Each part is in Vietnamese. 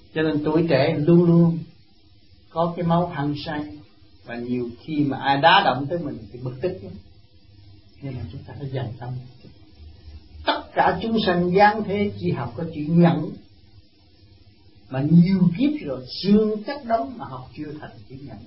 Cho nên tuổi trẻ luôn luôn có cái máu hăng say, và nhiều khi mà ai đá động tới mình thì bực tức lắm. Nên là chúng ta phải dành tâm. Tất cả chúng sanh gian thế chỉ học có chữ nhẫn, mà nhiều kiếp rồi xương chất đóng mà học chưa thành chữ nhẫn.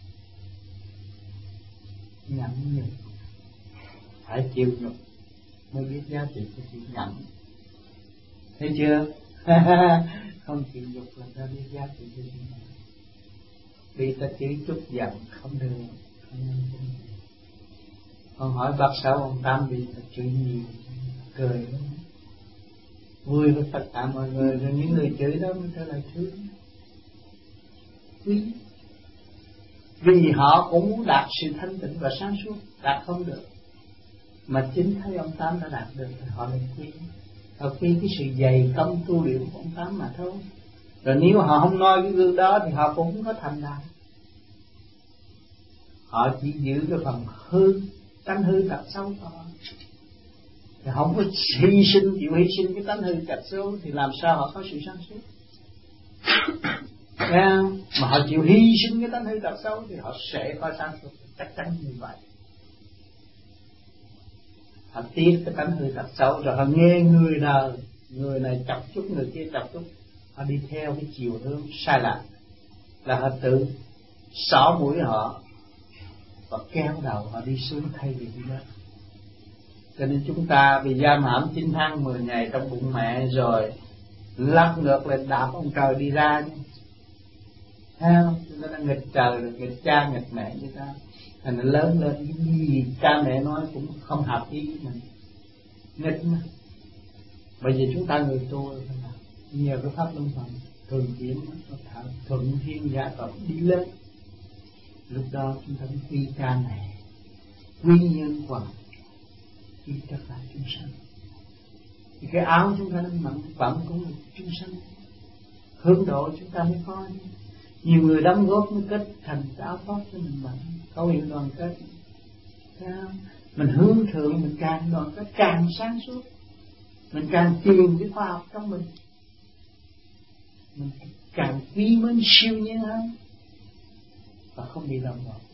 Nhẫn nhục, phải chịu nhục mới biết giá trị của chữ nhẫn. Thấy chưa? Không chịu nhục là ta biết giá trị của chữ nhẫn. Vì ta chỉ chút giận không được, không nên. Con hỏi bác Sáu ông Tám vì ta chửi nhiều, cười lắm, vui với tất cả mọi người, rồi những người chửi đó mới trở lại thương, quý. Vì họ cũng muốn đạt sự thanh tịnh và sáng suốt, đạt không được, mà chính thấy ông Tám đã đạt được thì họ lại quý. Họ quý cái sự dày công tu luyện của ông Tám mà thôi. Rồi nếu họ không nói cái gương đó thì họ cũng không có thành đạt. Họ chỉ giữ cái phần hư, tánh hư tật xấu của họ, thì không có hy sinh, chịu hy sinh cái tánh hư tật xấu thì làm sao họ có sự sáng suốt? Mà họ chịu hy sinh cái tánh hư tật xấu thì họ sẽ có sáng suốt, chắc chắn như vậy. Họ tiếc cái tánh hư tật xấu, rồi họ nghe người nào, người này chọc chút, người kia chọc chút, họ đi theo cái chiều hướng sai lạc, là họ tự xỏ mũi họ và kéo đầu họ đi xuống thay vì đi lên. Cho nên chúng ta bị giam hãm 9 tháng 10 ngày trong bụng mẹ rồi lắc ngược lại đạp ông trời đi ra chứ. Thấy không? Nó đang nghịch trời rồi, nghịch cha nghịch mẹ như ta. Thành nó lớn lên cái gì cha mẹ nói cũng không hợp ý với mình, nghịch mà. Bây giờ chúng ta người tu rồi, nhờ cái pháp luân hồi thường chuyển thuận thiên giả tộc đi lên. Lúc đó chúng ta mới quy cha mẹ, quy nhân quả, quy tất cả chúng sanh. Thì cái áo chúng ta đang mặc vẫn cũng là chúng sanh, hướng độ chúng ta mới có. Nhiều người đóng góp mới kết thành cái áo khoác cho mình mặc, khẩu hiệu đoàn kết. Mình hướng thượng, mình càng đoàn kết càng sáng suốt, mình càng tìm cái khoa học trong mình càng quý mến siêu nhiên hơn và không bị động loạn.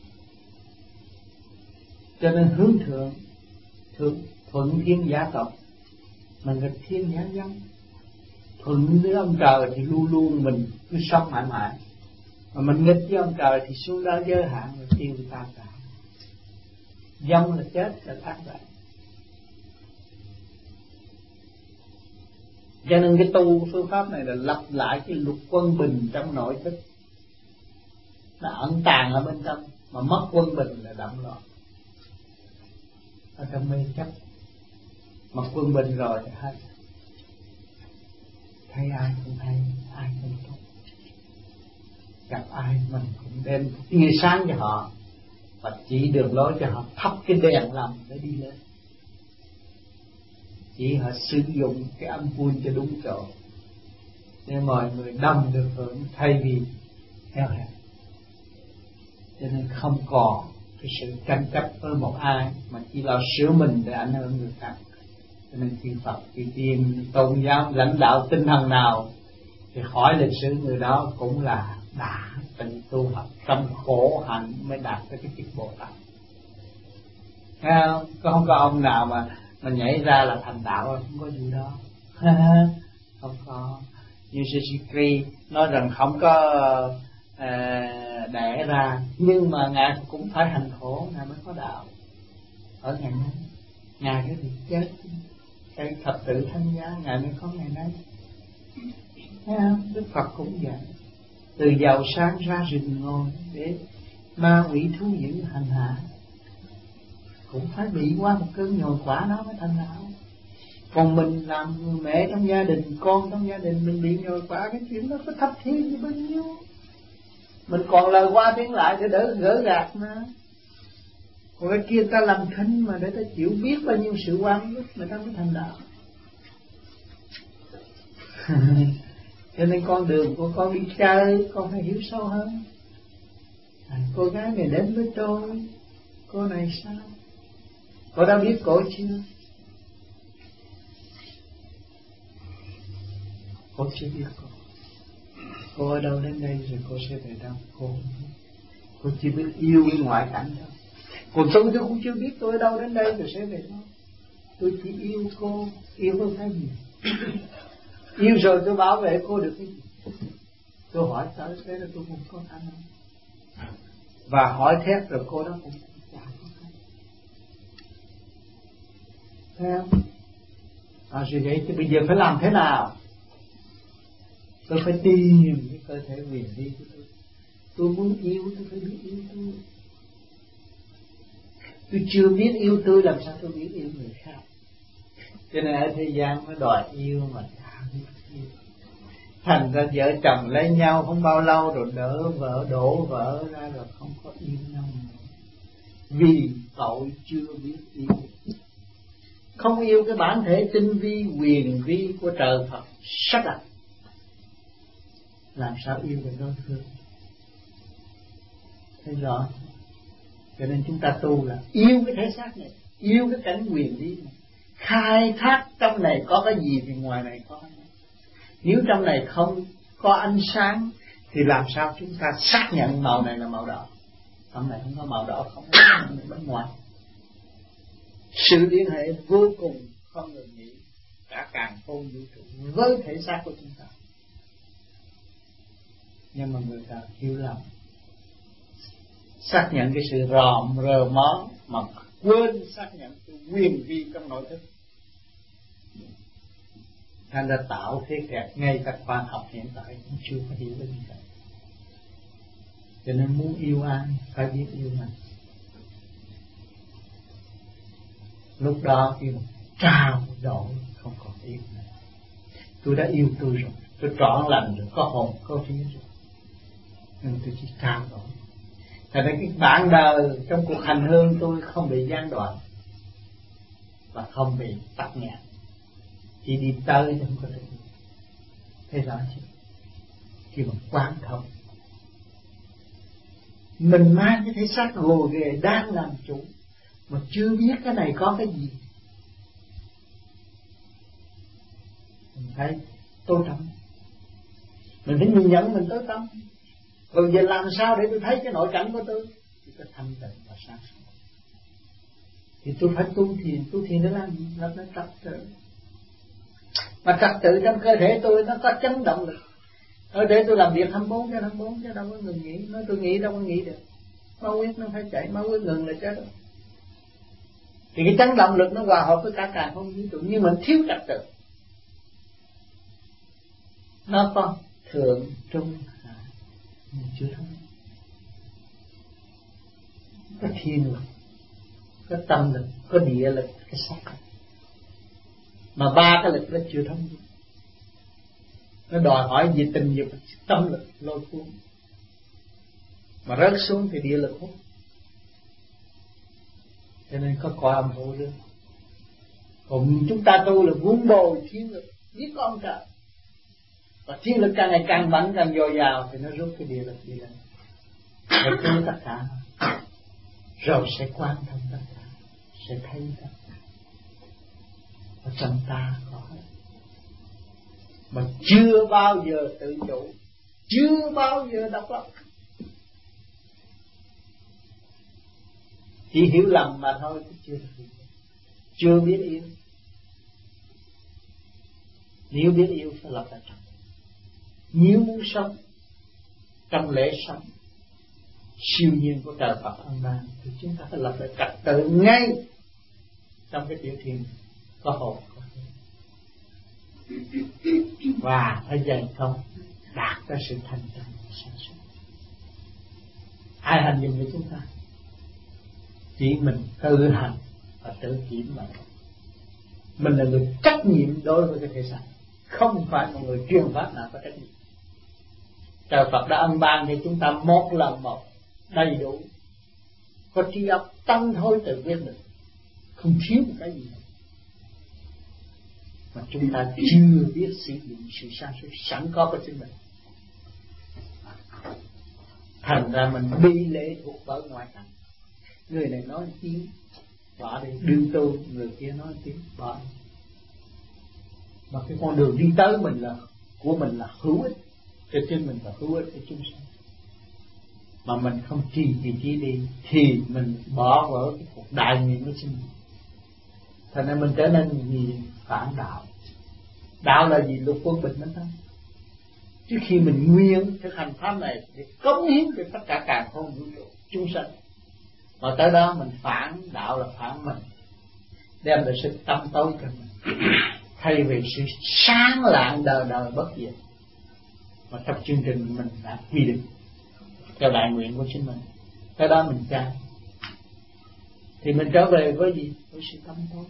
Cho nên hướng thượng, thuận thiên giả tộc, mà nghịch thiên giả dân. Thuận với ông trời thì luôn luôn mình cứ sống mãi mãi, mà mình nghịch với ông trời thì xuống đó giới hạn rồi tiêu tan cả. Dân là chết, là thác vậy. Cho nên cái tu phương pháp này là lặp lại cái luật quân bình trong nội thức, nó ẩn tàng ở bên trong, mà mất quân bình là động loạn ở trong mê chấp. Mà quân bình rồi thì hết, thấy ai cũng hay, ai cũng tốt, gặp ai mình cũng đem tia sáng cho họ và chỉ đường lối cho họ, thắp cái đèn lòng để đi lên. Chỉ họ sử dụng cái âm phun cho đúng chỗ để mọi người đồng được hưởng thay vì eo hẹp. Cho nên không còn cái sự tranh chấp với một ai, mà chỉ lo sửa mình để ảnh hưởng người khác. Cho nên khi Phật, khi Tiên, tôn giáo, lãnh đạo tinh thần nào thì hỏi lịch sử người đó cũng là đã từng tu học trong khổ hạnh mới đạt tới cái chức Bồ Tát. Thấy không? Không có ông nào mà nhảy ra là thành đạo, không có gì đó. Không có. Như Sri nói rằng không có đẻ ra, nhưng mà Ngài cũng phải hành khổ Ngài mới có đạo. Ở ngày nay Ngài cái việc chết, cái thập tự thanh giá Ngài mới có ngày nay. Thấy không? Đức Phật cũng vậy, từ giàu sáng ra rừng ngồi để ma quỷ thú dữ hành hạ, cũng phải bị qua một cơn nhồi quả đó mới thành đạo. Còn mình làm người mẹ trong gia đình, con trong gia đình, mình bị nhồi quả, cái chuyện đó có thấp thiên như bao nhiêu. Mình còn lời qua tiếng lại để đỡ gỡ gạt mà. Còn cái kia ta làm thinh mà để ta chịu biết bao nhiêu sự quan ức mà ta mới thành đạo. Cho nên con đường của con đi chơi, con phải hiểu sâu hơn. Cô gái này đến với tôi, cô này sao? Cô đã biết cô chưa? Cô chưa biết cô. Cô ở đâu đến đây rồi cô sẽ về đâu? Cô chỉ biết yêu cái ngoại cảnh thôi. Còn tôi cũng chưa biết tôi ở đâu đến đây rồi sẽ về đâu. Tôi chỉ yêu cô. Yêu có cái gì? Yêu rồi tôi bảo vệ cô được cái gì? Tôi hỏi tới thế là tôi không có khả năng. Và hỏi thét rồi cô đó cũng chả có khả năng. Thấy không? Rồi vậy thì bây giờ phải làm thế nào? Tôi phải tìm cái cơ thể huyền vi của tôi. Tôi muốn yêu, tôi phải biết yêu tôi. Tôi chưa biết yêu tôi, làm sao tôi biết yêu người khác? Cho nên ở thế gian nó đòi yêu mà chả biết yêu. Thành ra vợ chồng lấy nhau không bao lâu rồi đỡ vợ, đổ vợ ra rồi không có yêu nhau nữa. Vì tội chưa biết yêu. Không yêu cái bản thể tinh vi, huyền vi của trời Phật sắp đặt. Làm sao yêu được đối phương? Thấy rõ. Cho nên chúng ta tu là yêu cái thể xác này, yêu cái cảnh huyền vi này, khai thác trong này có cái gì thì ngoài này có. Nếu trong này không có ánh sáng thì làm sao chúng ta xác nhận màu này là màu đỏ? Trong này không có màu đỏ, không có màu bên ngoài. Sự liên hệ vô cùng không ngừng nghỉ cả càn khôn vũ trụ với thể xác của chúng ta. Nhưng mà người ta hiểu lầm, xác nhận cái sự ròm rờ mó mà quên xác nhận cái quyền vi trong nội thức. Thành ra tạo thế kẹt ngay cả khoa học hiện tại cũng chưa có hiểu được như vậy. Cho nên muốn yêu ai phải biết yêu mình. Lúc đó khi mà trao đổi không còn yêu nữa. Tôi đã yêu tôi rồi, tôi trọn lành rồi, có hồn có vía rồi, nhưng tôi chỉ trao đổi. Thành ra cái bản đời trong cuộc hành hương tôi không bị gián đoạn và không bị tắc nghẽn, chỉ đi tới chứ không có được. Thế rõ chứ? Khi mà quán thông, mình mang cái thể xác gồ ghề đang làm chủ mà chưa biết cái này có cái gì. Mình thấy tối tâm, mình phải nhìn nhận mình tối tâm. Rồi giờ làm sao để tôi thấy cái nội cảnh của tôi? Thì tôi thanh tịnh và sáng suốt. Thì tôi phải tu thiền để làm gì? Nó trật tự. Mà trật tự trong cơ thể tôi nó có chấn động lực. Ở để tôi làm việc 24 chứ đâu có ngừng nghỉ. Nói tôi nghĩ đâu có nghĩ được. Máu huyết nó phải chảy, máu huyết ngừng là chết rồi. Thì cái chấn động lực nó hòa hợp với cả càn khôn vũ trụ, nhưng mà thiếu trật tự. Nó có thượng trung hạ, nhưng chưa thông. Có thiên lực, có tâm lực, có địa lực, cái sắc lực. Mà ba cái lực nó chưa thông. Nó đòi hỏi về tình dục, tâm lực lôi cuốn. Mà rớt xuống thì địa lực hút. Cho nên có coi âm hộ nữa. Còn chúng ta tu là vun bồi thiên lực, biết có ông trời. Và thiên lực càng ngày càng mạnh, càng dồi dào thì nó rút cái địa lực đi lên. Rồi tu tất cả. Rồi sẽ quan thông tất cả, sẽ thấy tất cả. Ở trong ta có. Mà chưa bao giờ tự chủ, chưa bao giờ độc lập. Chỉ hiểu lầm mà thôi, chưa biết yêu. Nếu biết yêu phải lập lại trật. Nếu muốn sống trong lễ sống siêu nhiên của trời Phật ân ban thì chúng ta phải lập lại trật tự ngay trong cái tiểu thiên có hồn có vía. Và phải dày công đạt ra sự thành tựu sáng suốt. Ai hành dùng với chúng ta? Chỉ mình tự hành và tự kiểm mà. Mình là người trách nhiệm đối với cái thể xác, không phải một người truyền pháp nào có trách nhiệm. Trời Phật đã ân ban cho chúng ta một lần một đầy đủ, có trí óc tăng thôi tự quyết được, không thiếu một cái gì. Mà chúng ta chưa biết sử dụng sự sáng suốt sẵn có của chính mình. Thành ra mình bị lệ thuộc bởi ngoại cảnh. Người này nói tiếng bỏ đi, đương tu, người kia nói tiếng bỏ đi. Mà cái con đường đi tới mình là của mình là hữu ích cho chính mình và hữu ích cho chúng sanh. Mà mình không trì trí đi thì mình bỏ vỡ cái cuộc đại nguyện của chính mình. Thành ra mình trở nên gì? Phản đạo. Đạo là gì? Lục quân bình đó. Trước khi mình nguyên thực hành pháp này để cống hiến cho tất cả càn khôn vũ trụ chúng sanh, mà tới đó mình phản đạo là phản mình, đem lại sự tâm tối cho mình, thay vì sự sáng lạng đời đời bất diệt mà trong chương trình mình đã quy định theo đại nguyện của chính mình. Tới đó mình tra thì mình trở về với gì? Với sự tâm tối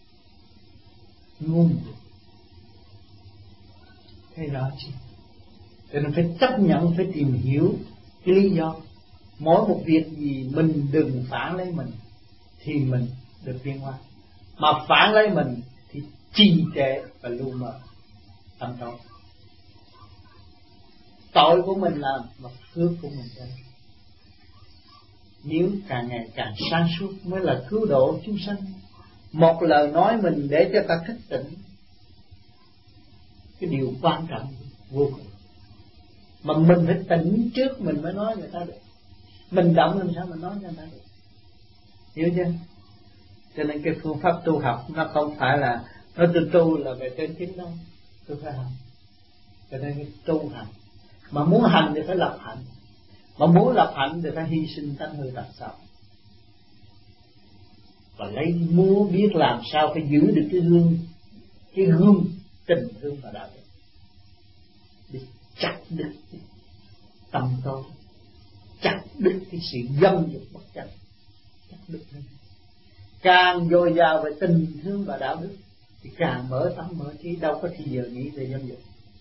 ngu muội. Thấy rõ chưa? Cho nên phải chấp nhận, phải tìm hiểu cái lý do. Mỗi một việc gì mình đừng phản lấy mình thì mình được tiến hóa. Mà phản lấy mình thì trì trệ và lu mờ tâm tối. Tội của mình làm mà phước của mình ra. Nếu càng ngày càng sáng suốt mới là cứu độ chúng sanh. Một lời nói mình để cho ta thức tỉnh, cái điều quan trọng vô cùng. Mà mình phải tỉnh trước mình mới nói người ta được. Mình động làm sao mình nói cho người ta được. Hiểu chưa? Cho nên cái phương pháp tu học nó không phải là nó tu là về trên chính đâu. Tôi phải học. Cho nên cái tu hành, mà muốn hành thì phải lập hạnh. Mà muốn lập hạnh thì phải hy sinh tánh hư tật xấu. Và lấy muốn biết làm sao phải giữ được cái gương tình thương và đạo đức, để chặt đứt tâm tối, chặt đứt cái sự dâm dục bất chấp, chặt đứt hơn. Càng dồi dào về tình thương và đạo đức thì càng mở tâm mở trí, đâu có thì giờ nghĩ về dâm dục.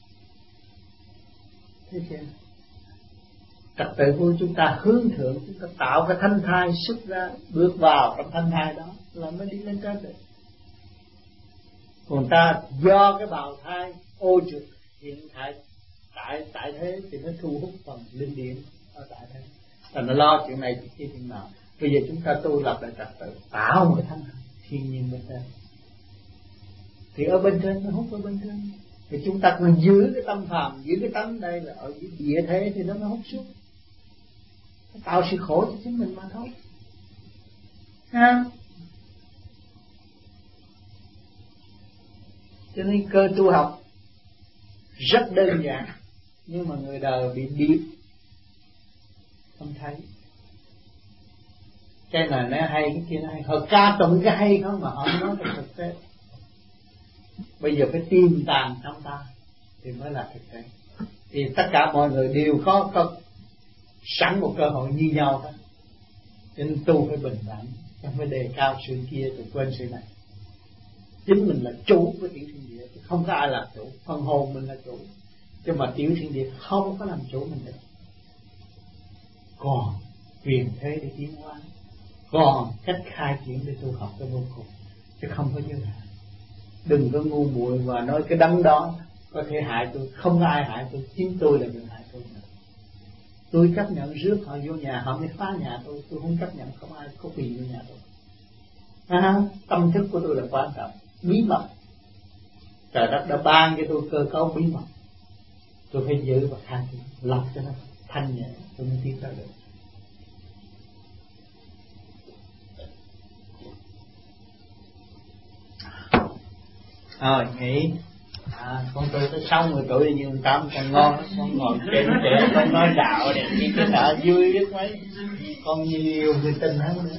Thế chưa? Trật tự của chúng ta hướng thượng, chúng ta tạo cái thanh thai xuất ra, bước vào trong thanh thai đó là mới đi lên trên được. Còn ta do cái bào thai ô trượt hiện tại thế thì nó thu hút phần linh điển ở tại thế, và nó lo chuyện này chuyện kia chuyện nào. Bây giờ chúng ta tu lập lại trật tự, tạo một cái thanh thai thiên nhiên bên trên, thì ở bên trên nó hút ở bên trên. Thì chúng ta còn giữ cái tâm phàm, giữ cái tánh đây là ở địa thế thì nó mới hút xuống, nó tạo sự khổ cho chính mình mà thôi. Ha? Cho nên cơ tu học rất đơn giản, nhưng mà người đời bị điệp không thấy. Cái này nó hay, cái kia nó hay, họ ca tụng cái hay không mà họ không nói cái thực tế. Bây giờ phải tìm tàng trong ta thì mới là thực tế. Thì tất cả mọi người đều có sẵn một cơ hội như nhau hết. Cho nên tu phải bình đẳng, không phải đề cao sự kia rồi quên sự này. Chính mình là chủ của tiểu thiên địa, không có ai làm chủ. Phần hồn mình là chủ, chứ mà tiểu thiên địa không có làm chủ mình được. Còn quyền thế để tiến hóa, còn cách khai triển để tu học cho vô cùng, chứ không có giới hạn. Đừng có ngu muội và nói cái đấng đó có thể hại tôi. Không ai hại tôi, chính tôi là người hại tôi. Tôi chấp nhận rước họ vô nhà, họ mới phá nhà tôi không chấp nhận không ai có quyền vô nhà tôi. Tâm thức của tôi là quan trọng, bí mật. Trời đất đã ban cho tôi cơ cấu bí mật, tôi phải giữ và khai triển, lập cho nó thanh nhẹ, tôi mới tiến tới được. Nghĩ con tôi tới 60 tuổi nhưng tâm còn ngon, con ngồi trên trẻ con nói đạo để đi cái nợ vui biết mấy. Con nhiều người tình hơn nữa,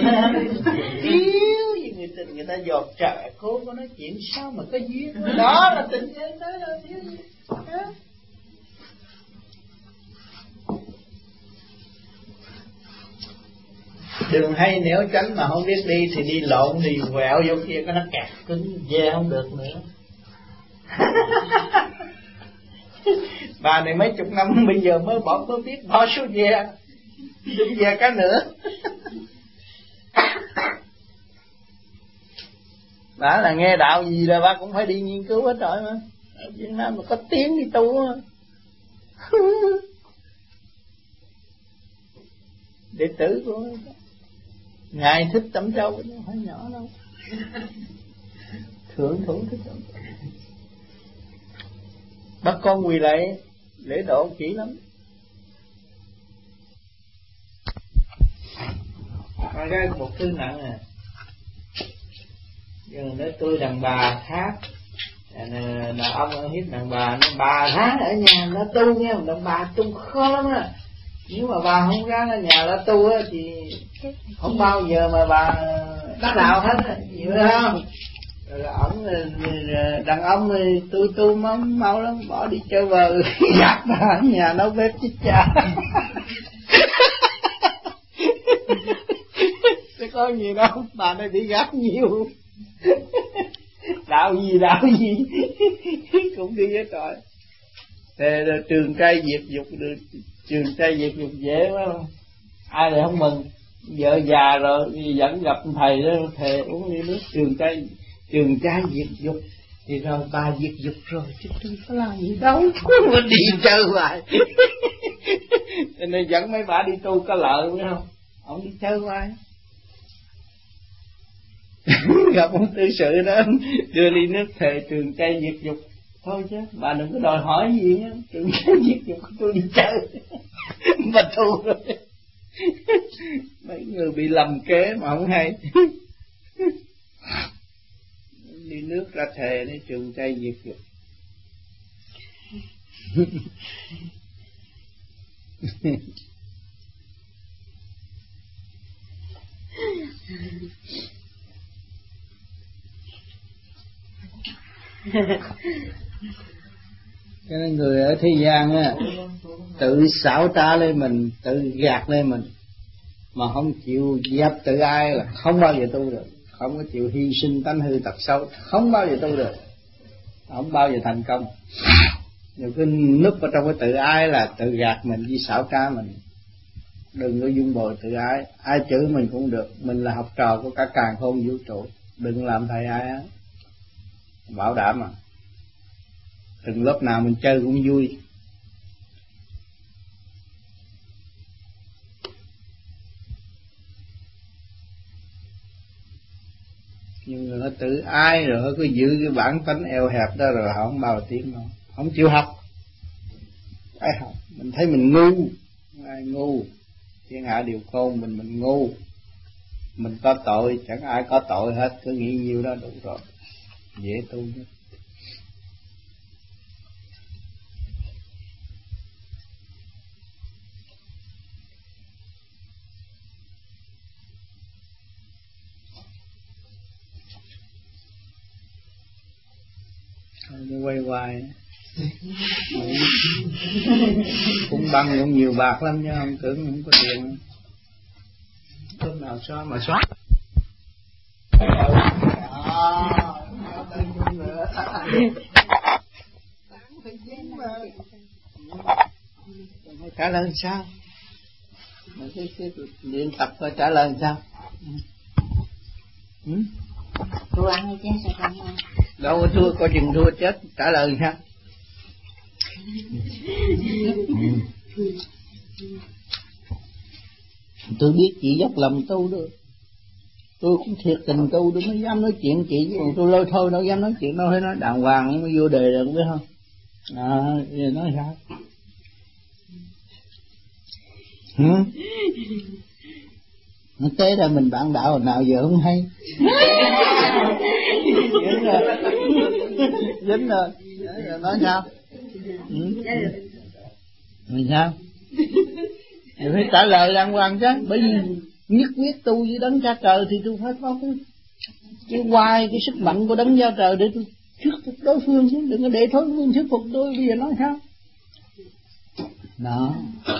yếu như người tình, người ta dòm trời cố có nói chuyện sao mà có duyên đó là tình duyên đó là duyên. Đường hay nẻo tránh mà không biết đi thì đi lộn, thì quẹo vô kia có nó kẹt cứng về không được nữa. Bà này mấy chục năm bây giờ mới biết bỏ số về, đừng về cái nữa. Bà là nghe đạo gì là bà cũng phải đi nghiên cứu hết rồi mà. Ở Việt Nam mà có tiếng đi tu á. Đệ tử của Ngài Thích Tẩm Châu không phải nhỏ đâu. Thượng thủ Thích Tẩm Châu. Bắt con quỳ lại lễ độ kỹ lắm. Mà ra một thứ nặng nè, nhưng nói tôi đàn bà khác, đàn ông hiếp đàn bà, nó bà tháng ở nhà nó tu nghe, đàn bà tu khó lắm á. Nếu mà bà không ra ở nhà nó tu á thì không bao giờ mà bà đắc đạo hết á, hiểu không? Rồi ổng đàn ông thì tu mau lắm, bỏ đi chơi bờ giặt bà ở nhà nấu bếp chết cha. Chứ có gì đâu, bà này bị gắt nhiều. Đạo gì cũng đi hết rồi. Thế trường trai diệt dục, trường trai diệt dục dễ quá không? Ai lại không mừng? Vợ già rồi vẫn gặp thầy đó, thầy uống ly nước trường trai diệt dục. Thì rồi bà diệt dục rồi chứ tôi có làm gì đâu, mà đi chơi hoài. Cho nên dẫn mấy bà đi tu có lợi phải không? Ông đi chơi hoài. Gặp ông tư sự đó đưa ly nước thề trường trai diệt dục thôi, chứ bà đừng có đòi hỏi gì nhá, trường trai diệt dục tôi đi chơi. Mà tu rồi. Mấy người bị lầm kế mà không hay. Đi nước ra thề để trường trai diệt dục. Cho nên người ở thế gian á, tự xảo trá lên mình, tự gạt lên mình, mà không chịu dẹp tự ai là không bao giờ tu được. Không có chịu hy sinh tánh hư tật xấu, không bao giờ tu được, không bao giờ thành công. Nhiều cái núp ở trong cái tự ái là tự gạt mình với xảo trá mình. Đừng có dung bồi tự ái. Ai chửi mình cũng được, mình là học trò của cả càn khôn vũ trụ, đừng làm thầy ai á, bảo đảm mà. Từng lớp nào mình chơi cũng vui. Nhưng người nó tự ái rồi họ cứ giữ cái bản tánh eo hẹp đó, rồi họ không bao giờ tiến đâu, không chịu học. Ai học? Mình thấy mình ngu, ai ngu? Thiên hạ đều khôn, mình ngu. Mình có tội, chẳng ai có tội hết, cứ nghĩ nhiêu đó đủ rồi, dễ tu nhất. Nó quay hoài. Cũng băng cũng nhiều bạc lắm chứ không tưởng không có tiền. Lúc nào xóa mà xóa. Trả lời sao? Cái luyện tập coi trả lời sao? Thua ăn hay chết sao không ăn? Đâu có thua, coi chừng thua chết, trả lời sao? Tôi biết chị dốc lòng tu được, tôi cũng thiệt tình tu, tôi mới dám nói chuyện chị, chứ còn tôi lôi thôi đâu dám nói chuyện đâu, phải nói đàng hoàng mới vô đề được, biết không? Giờ nói sao? Nó tế ra mình bạn đạo nào giờ không hay. Dính rồi. Nói sao? Mình sao? Thì phải trả lời đàng hoàng chứ. Bởi vì nhất quyết tu với đấng cha trời thì tôi phải có cái hoài cái sức mạnh của đấng cha trời để tôi thuyết phục đối phương chứ. Đừng có để đối phương thuyết phục tôi. Bây giờ nói sao? Đó.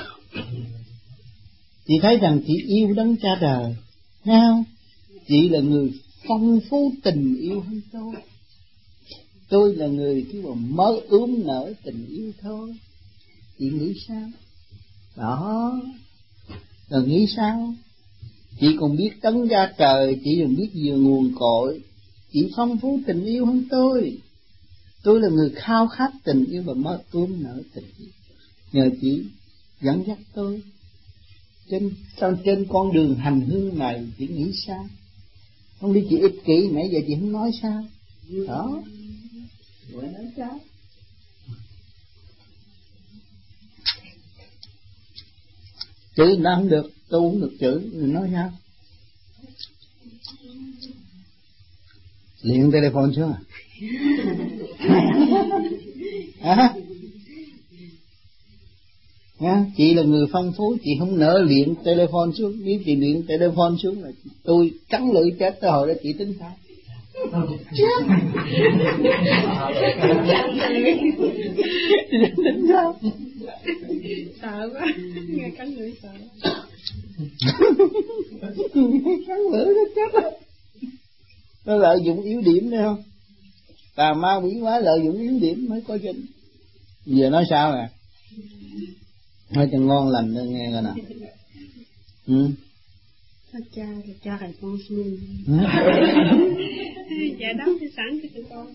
Chị thấy rằng chị yêu đấng cha trời, thấy không? Chị là người phong phú tình yêu hơn tôi. Tôi là người cứ mơ ướm nở tình yêu thôi. Chị nghĩ sao? Đó. Rồi nghĩ sao? Chị còn biết đấng cha trời, chị còn biết về nguồn cội. Chị phong phú tình yêu hơn tôi. Tôi là người khao khát tình yêu và mơ ướm nở tình yêu. Nhờ chị dẫn dắt tôi trên con đường hành hương này, chị nghĩ sao? Không đi chị ích kỷ, nãy giờ chị không nói sao? Đó. Rồi nói sao? Chữ nó không được, tôi không được chữ, mình nói sao? Liền telephone xuống à? Chị là người phong phú, chị không nỡ liền telephone xuống. Nếu chị liền telephone xuống là tôi cắn lưỡi chết tới hồi đó chị tính sao? Tính sao? Sợ quá, nghe cắn lưỡi sợ. Cắn lưỡi nó chết rồi. Nó lợi dụng yếu điểm đấy không? Tà ma quỷ quá lợi dụng yếu điểm mới có chuyện. Giờ nói sao nè? Nói cho ngon lành cho nghe coi nào. Cha thì cho thầy con xuôi. Dạ đáp cho sẵn cho tụi con.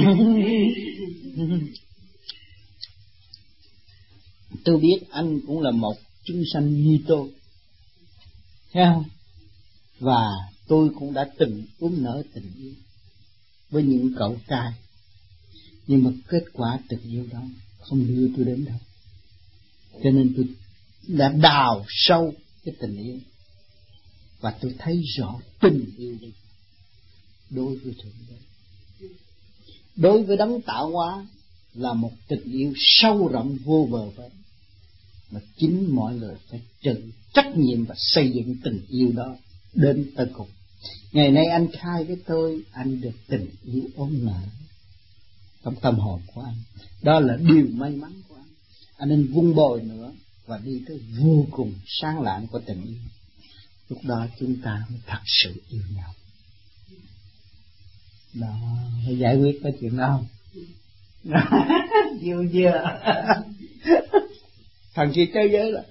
Tôi biết anh cũng là một chúng sanh như tôi, thấy không? Và tôi cũng đã từng nở tình yêu với những cậu trai, nhưng mà kết quả tình yêu đó không đưa tôi đến đâu. Cho nên tôi đã đào sâu cái tình yêu, và tôi thấy rõ tình yêu đi đối với Thượng Đế, đối với đấng tạo hóa là một tình yêu sâu rộng vô bờ bến, mà chính mọi người phải chịu trách nhiệm và xây dựng tình yêu đó đến tới cùng. Ngày nay anh khai với tôi, anh được tình yêu ôm nở trong tâm hồn của anh. Đó là điều may mắn của anh. Anh nên vun bồi nữa và đi tới vô cùng sáng lạng của tình yêu. Lúc đó chúng ta mới thật sự yêu nhau. Đó, phải giải quyết cái chuyện đó không? Chưa chưa. Thằng kia chơi giới là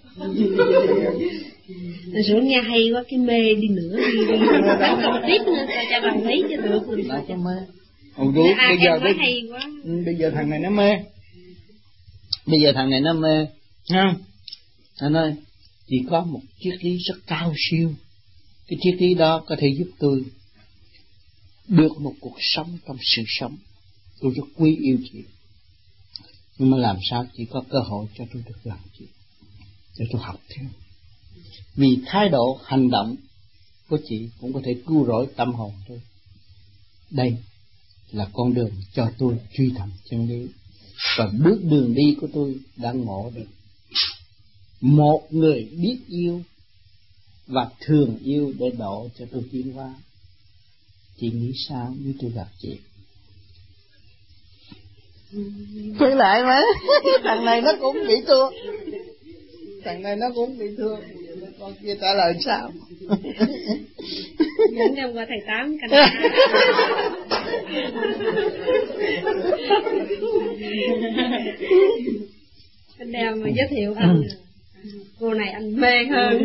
Rồi nghe hay quá, cái mê đi nữa đi tiếp nữa sao cho bà thấy cho được rồi. Nó có mê. Bây giờ hay quá. Bây giờ thằng này nó mê. Bây giờ thằng này nó mê, không? Anh ơi, chỉ có một triết lý rất cao siêu. Cái triết lý đó có thể giúp tôi được một cuộc sống trong sự sống. Tôi rất quý yêu chị, nhưng mà làm sao chỉ có cơ hội cho tôi được làm chị, để tôi học theo. Vì thái độ hành động của chị cũng có thể cứu rỗi tâm hồn tôi. Đây là con đường cho tôi truy thầm chân lý, và bước đường đi của tôi đã ngộ được. Một người biết yêu và thường yêu để độ cho tôi tiến hóa. Chị nghĩ sao nếu tôi gặp chị? Quay lại mà. Thằng này nó cũng bị thương. Thằng này nó cũng bị thương. Con kia trả lời sao? Dẫn em qua thầy Tám canh. Anh đeo mà giới thiệu anh. Cô này anh mê hơn.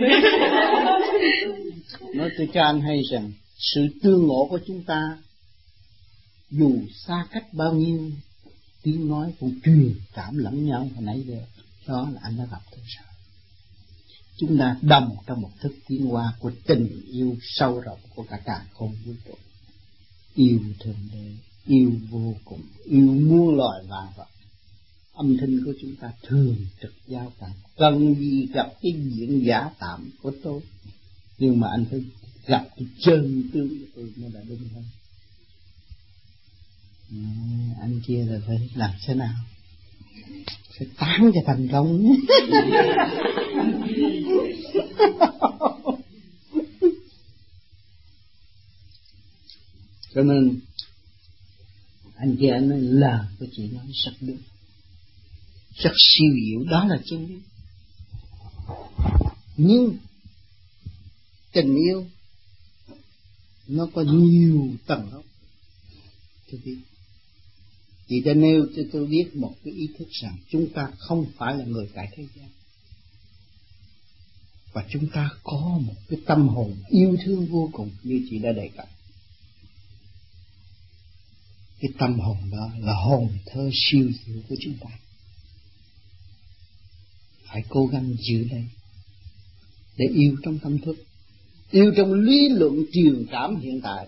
Nói tôi cho anh hay rằng sự tương ngộ của chúng ta dù xa cách bao nhiêu, tiếng nói cũng truyền cảm lẫn nhau. Hồi nãy giờ đó là anh đã gặp tôi sao. Chúng ta đồng trong một thức tiến hóa của tình yêu sâu rộng của cả càn khôn vũ trụ. Yêu Thượng Đế, yêu vô cùng, yêu muôn loài vạn vật. Âm thanh của chúng ta thường trực giao cảm, cần gì gặp cái diện giả tạm của tôi, nhưng mà anh phải gặp cái chân tướng của tôi mới là đúng hơn. Anh kia là phải làm thế nào? Phải tán cho thành công. Cho nên anh kia anh nói lời của chị nói rất đúng, rất siêu diệu, đó là chân lý. Nhưng tình yêu nó có nhiều tầng lớp. Tôi biết. Chị đã nêu cho tôi biết một cái ý thức rằng chúng ta không phải là người tại thế gian, và chúng ta có một cái tâm hồn yêu thương vô cùng như chị đã đề cập. Cái tâm hồn đó là hồn thơ siêu diệu của chúng ta. Phải cố gắng giữ lấy để yêu trong tâm thức, yêu trong lý luận truyền cảm hiện tại.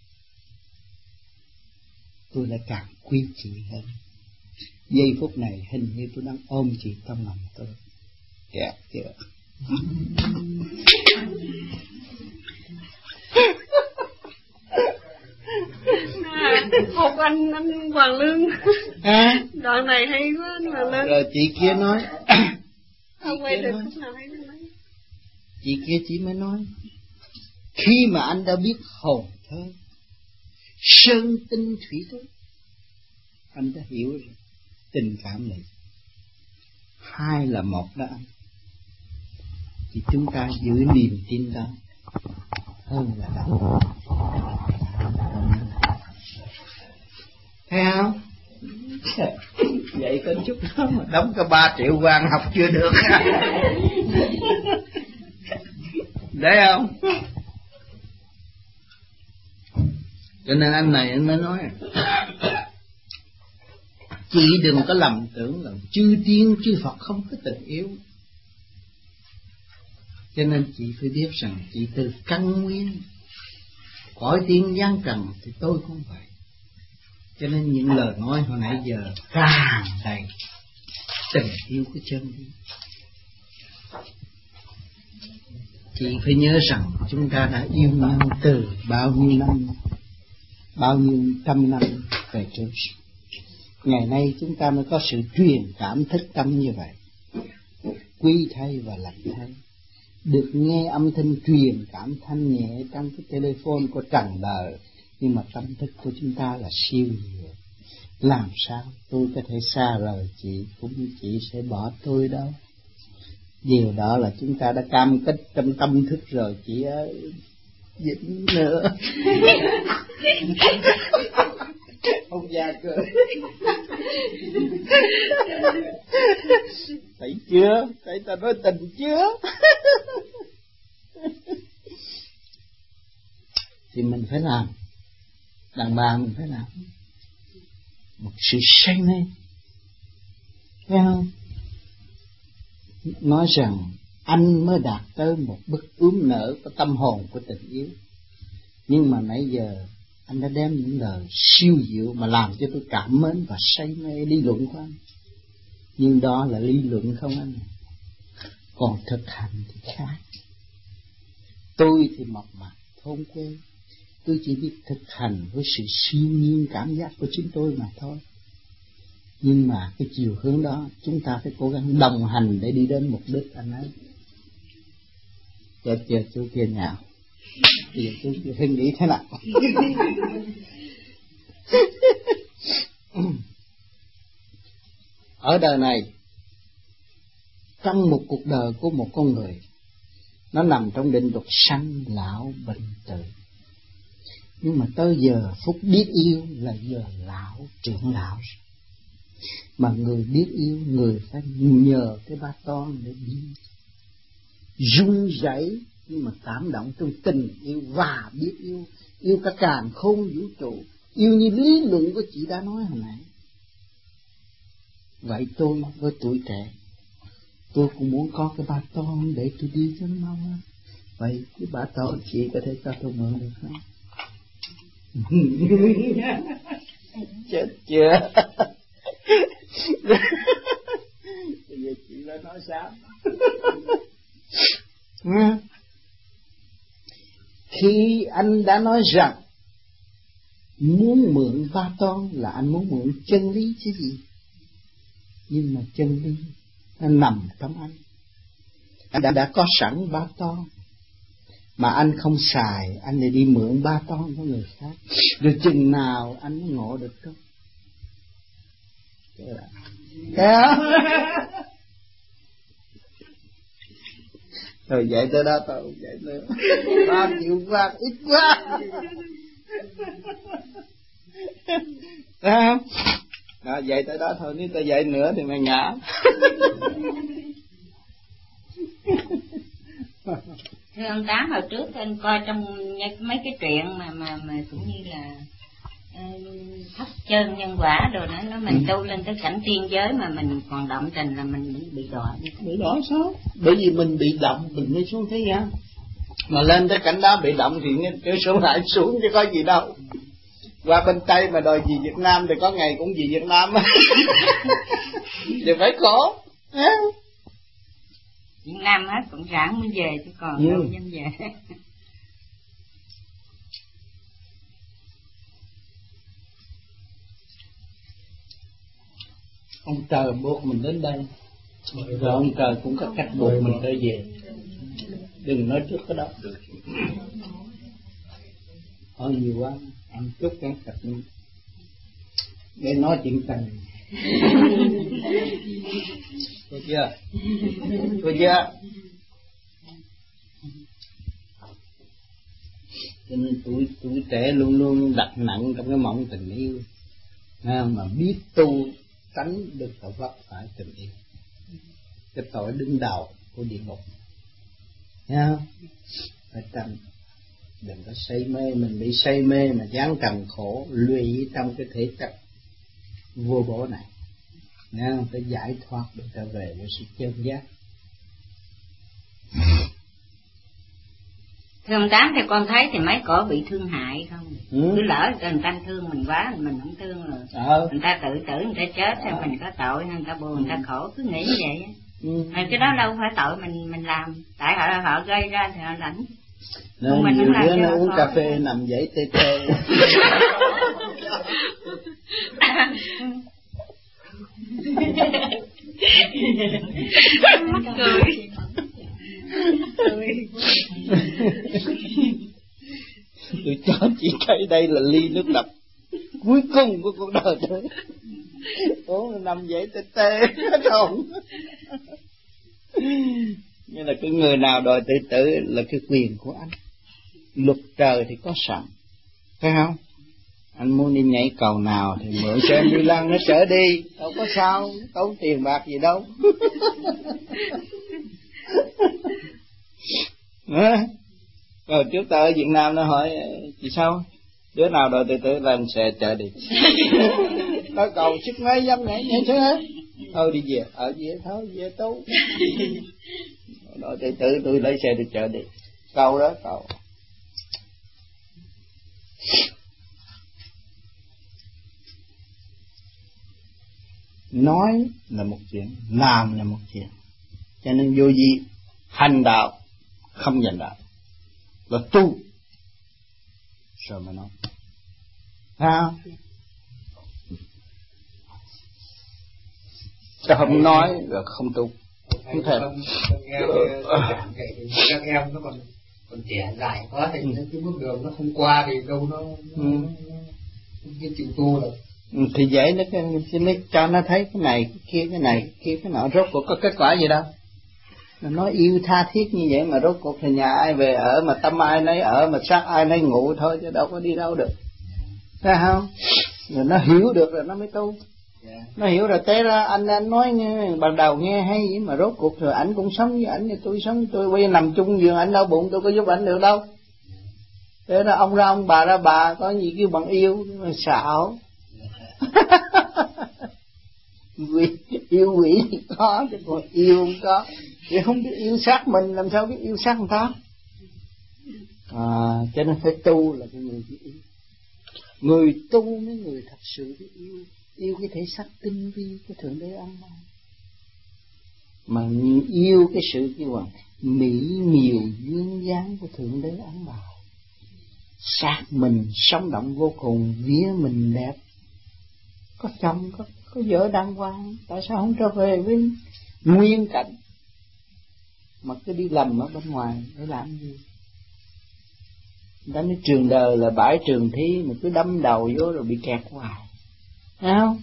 Tôi lại càng quý chị hơn. Giây phút này hình như tôi đang ôm chị trong lòng tôi. Đẹp chưa? Một anh Hoàng Lương. Đoạn này hay quá anh Hoàng Lương. Rồi chị kia nói. Không quay được lúc nào hay nói. Chị kia chỉ mới nói, khi mà anh đã biết hồn thơ, sơn tinh thủy tố, anh đã hiểu rồi. Tình cảm này hai là một đó anh. Thì chúng ta giữ niềm tin đó hơn là đó. Thấy không? Vậy có chút đó mà đóng cả 3 triệu vàng học chưa được. Đấy không? Cho nên anh này anh mới nói, chị đừng có lầm tưởng là chư tiên chư Phật không có tình yêu. Cho nên chị phải biết rằng chị từ căn nguyên cõi tiên gian trần thì tôi cũng vậy. Cho nên những lời nói hồi nãy giờ tràn đầy tình yêu của chân lý. Chị phải nhớ rằng chúng ta đã yêu nhau từ bao nhiêu năm, bao nhiêu trăm năm về trước. Ngày nay chúng ta mới có sự truyền cảm thức tâm như vậy. Quý thay và lành thay. Được nghe âm thanh truyền cảm thanh nhẹ trong cái telephone của trần đời, nhưng mà tâm thức của chúng ta là siêu nhiều. Làm sao tôi có thể xa rời chị, cũng như chị sẽ bỏ tôi đâu. Điều đó là chúng ta đã cam kết trong tâm thức rồi chị ơi. Dính nữa. Ông già cười. Thấy chưa? Thấy ta nói tình chưa? Thì mình phải làm. Đàn bà mình phải làm một sự say mê. Thấy không? Nói rằng anh mới đạt tới một bức ươm nở của tâm hồn của tình yêu. Nhưng mà nãy giờ anh đã đem những lời siêu diệu mà làm cho tôi cảm mến và say mê lý luận của anh. Nhưng đó là lý luận không anh. Còn thực hành thì khác. Tôi thì mộc mạc thôn quê. Tôi chỉ biết thực hành với sự siêu nhiên cảm giác của chính tôi mà thôi. Nhưng mà cái chiều hướng đó chúng ta phải cố gắng đồng hành để đi đến mục đích anh ấy. Chết chưa chú kia nhạo. Bây giờ chú kia hình nghĩ thế nào? Ở đời này, trong một cuộc đời của một con người, nó nằm trong định luật sanh lão bệnh tử. Nhưng mà tới giờ phút biết yêu là giờ lão trưởng lão. Mà người biết yêu, người phải nhờ cái ba ton để đi. Run rẩy nhưng mà cảm động trong tình yêu và biết yêu. Yêu cả càn khôn vũ trụ. Yêu như lý luận của chị đã nói hồi nãy. Vậy tôi với tuổi trẻ, tôi cũng muốn có cái ba ton để tôi đi cho mau. Vậy cái ba ton chị có thể cho tôi mượn được không? Chết chưa? Bây giờ chị đã nói sao? Khi anh đã nói rằng muốn mượn ba ton là anh muốn mượn chân lý chứ gì. Nhưng mà chân lý nó nằm trong anh. Anh đã có sẵn ba ton mà anh không xài, anh lại đi mượn ba ton của người khác. Rồi chừng nào anh mới ngộ được không? Rồi vậy tới đó tôi không vậy nữa. 3 triệu vàng ít quá. Thấy không? Đó, vậy tới đó thôi, nếu tôi dạy nữa thì mày ngã. Thưa ông Tám, hồi trước anh coi trong mấy cái chuyện mà cũng như là thất chân nhân quả đồ nữa, nó mình tu lên tới cảnh tiên giới mà mình còn động tình là mình bị đọa. Bị đọa sao? Bởi vì mình bị động mình mới xuống thế gian. Mà lên tới cảnh đó bị động thì cái số lại xuống chứ có gì đâu. Qua bên Tây mà đòi gì Việt Nam thì có ngày cũng gì Việt Nam. Thì phải khổ. Việt Nam hết cộng sản muốn về chứ còn đâu dám về. Ông trời buộc mình đến đây, rồi ông trời cũng có cách buộc mình trở về. Đừng nói trước cái đó. Hỏi nhiều quá, ăn chút cái sạch để nói chuyện tình. Có chưa? Có chưa? Cho nên tuổi trẻ luôn luôn đặt nặng trong cái mộng tình yêu, mà biết tu tránh được tội vấp phải tình yêu, cái tội đứng đầu của địa ngục, nha. Phải tránh, đừng có say mê. Mình bị say mê mà dán trần khổ lụy trong cái thể chất vô bổ này, nha. Phải giải thoát để trở về với sự chân giác. Thưa ông Tám, thì con thấy thì mấy cổ bị thương hại không? Cứ lỡ người ta thương mình quá, mình không thương rồi. Người ta tự tử, người ta chết, thì mình có tội, người ta buồn, người ta khổ, cứ nghĩ như vậy. Cái đó đâu phải tội mình làm, tại họ gây ra thì họ lãnh. Nên nhiều đứa nó uống cà phê nằm dậy tê tê. Mắc cười. Tôi cho chị thấy đây là ly nước đập cuối cùng của cuộc đời tôi. Uống nằm dậy tê tê hết hồn. Như là cái người nào đòi tự tử là cái quyền của anh. Luật trời thì có sẵn, phải không? Anh muốn đi nhảy cầu nào thì mượn cho em đi lăn nó chở đi, đâu có sao, tốn tiền bạc gì đâu. Rồi trước ta ở Việt Nam nó hỏi chị sao, đứa nào đòi tự tử là anh sẽ chở đi. Có cầu sức mấy dám nhảy xuống hết. Thôi đi về, ở về thôi, về tu. Đòi tự tử tôi lấy xe đi chở đi. Cầu đó, cầu. Nói là một chuyện, làm là một chuyện. Cho nên vô gì hành đạo không giành đạo, là tu rồi mà nói. Chứ không nói là không tu. Không thể. Các em nó còn trẻ dài quá thì cái bước đường nó không qua thì đâu nó cái chịu tu được. Thì dễ nó cho nó thấy cái này cái kia, cái này cái kia, cái nọ, rốt cuộc có kết quả gì đâu. Nó yêu tha thiết như vậy mà rốt cuộc thì nhà ai về ở, mà tâm ai nấy ở, mà xác ai nấy ngủ thôi, chứ đâu có đi đâu được, thấy không? Rồi nó hiểu được rồi nó mới tu. Nó hiểu rồi té ra anh nói nghe, ban đầu nghe hay vậy mà rốt cuộc rồi ảnh cũng sống với ảnh, thì tôi sống với tôi, bây giờ nằm chung giường ảnh đau bụng tôi có giúp ảnh được đâu. Thế ra ông bà ra bà, có gì kêu bằng yêu mà xạo. Yêu quỷ thì có, chứ còn yêu không có. Thì không biết yêu sát mình, làm sao biết yêu sát người ta. Cho nên phải tu là cái người biết yêu. Người tu mới người thật sự biết yêu. Yêu cái thể xác tinh vi của Thượng Đế ăn ban, mà yêu cái sự kêu bằng mỹ miều duyên dáng của Thượng Đế ăn ban. Xác mình sống động vô cùng, vía mình đẹp, có chồng có vợ đàng hoàng, tại sao không trở về với nguyên cảnh mà cứ đi lầm ở bên ngoài để làm gì? Người ta nói trường đời là bãi trường thi, mà cứ đâm đầu vô rồi bị kẹt hoài, thấy không?